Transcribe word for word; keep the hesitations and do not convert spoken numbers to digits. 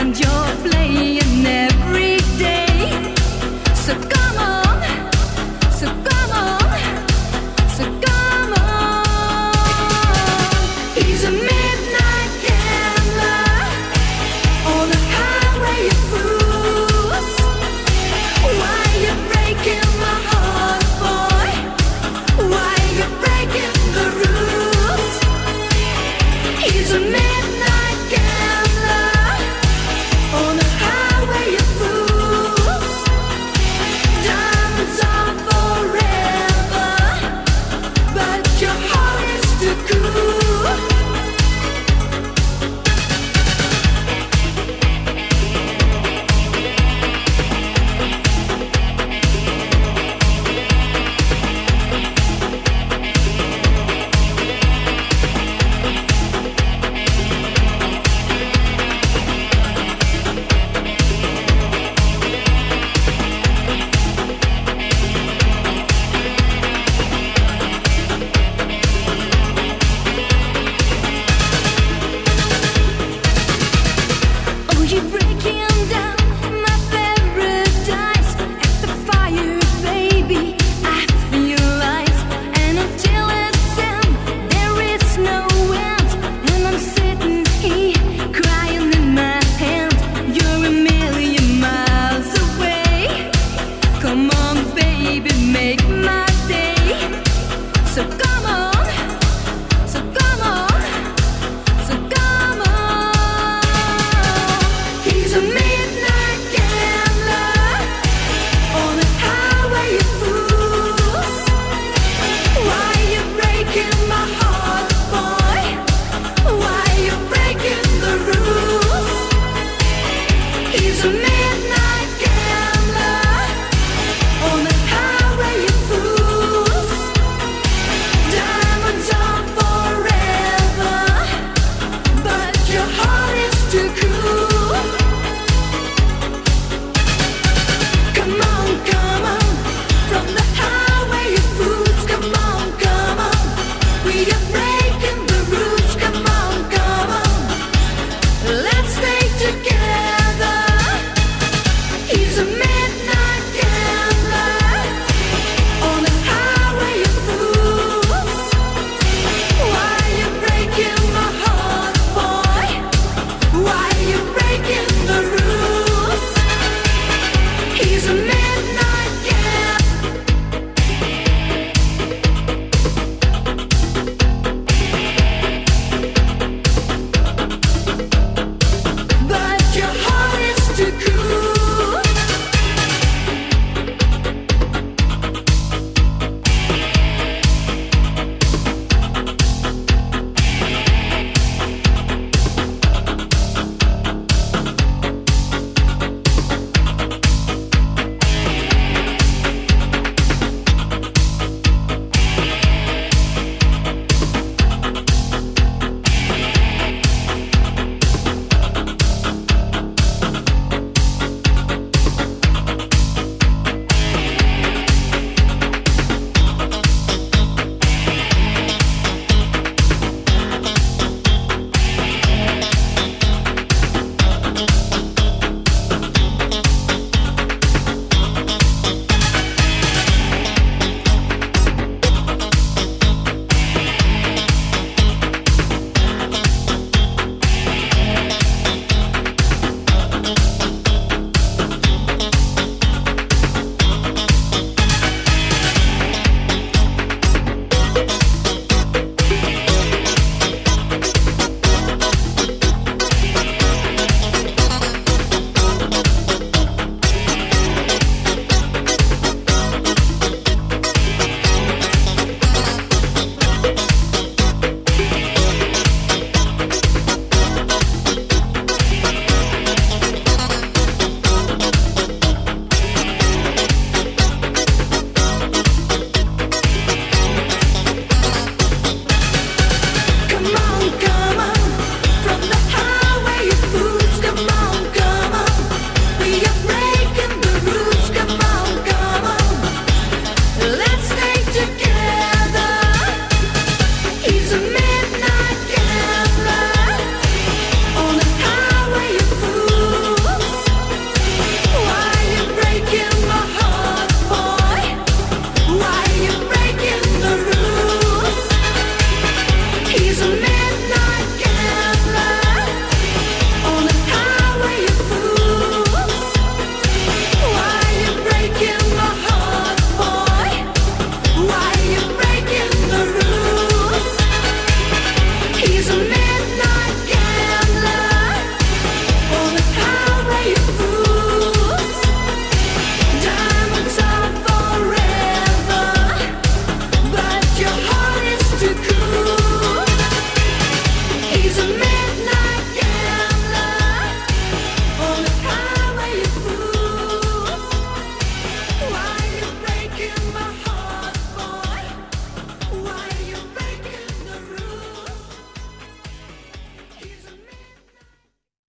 and you're playing every day. So come on, so come on, so come on. He's a midnight gambler on the highway of fools. Why you breaking my heart, boy? Why you breaking the rules? He's a midnight gambler on the highway of fools. Diamonds are forever, but your heart is too cool. Oh, you're breaking down my paradise. At the fire, baby, I feel light. And until it's end, there is no end. And I'm sitting here crying in my hand. You're a million miles away. Come on, baby, make my day. So come on, so come on, so come on. He's a midnight gambler on the highway of fools. Why you breaking my heart, boy? Why you breaking the rules? He's a midnight gambler on the highway of fools. Diamonds are forever, but your heart is too cool. Come on, come on, from the highway of fools. Come on, come on, we are breaking the rules. Come on, come on, let's stay together. He's a midnight gambler on the highway of fools. Why you breaking my heart, boy? Why you breaking